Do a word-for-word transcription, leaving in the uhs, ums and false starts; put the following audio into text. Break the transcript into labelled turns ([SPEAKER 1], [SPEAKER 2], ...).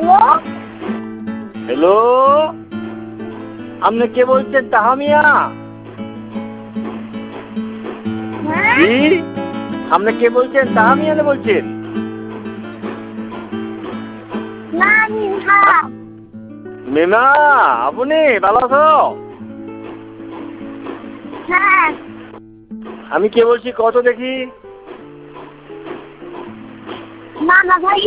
[SPEAKER 1] Hello
[SPEAKER 2] hello, আপনি কে বলছেন? তাহামিয়া?
[SPEAKER 1] হ্যাঁ
[SPEAKER 2] জি, আপনি কে বলছেন? তাহামিয়া না বলছেন?
[SPEAKER 1] না মিঠা
[SPEAKER 2] মেমা, আপনি ভালো আছো?
[SPEAKER 1] হ্যাঁ
[SPEAKER 2] আমি কে বলছি কত দেখি?
[SPEAKER 1] না না ভাই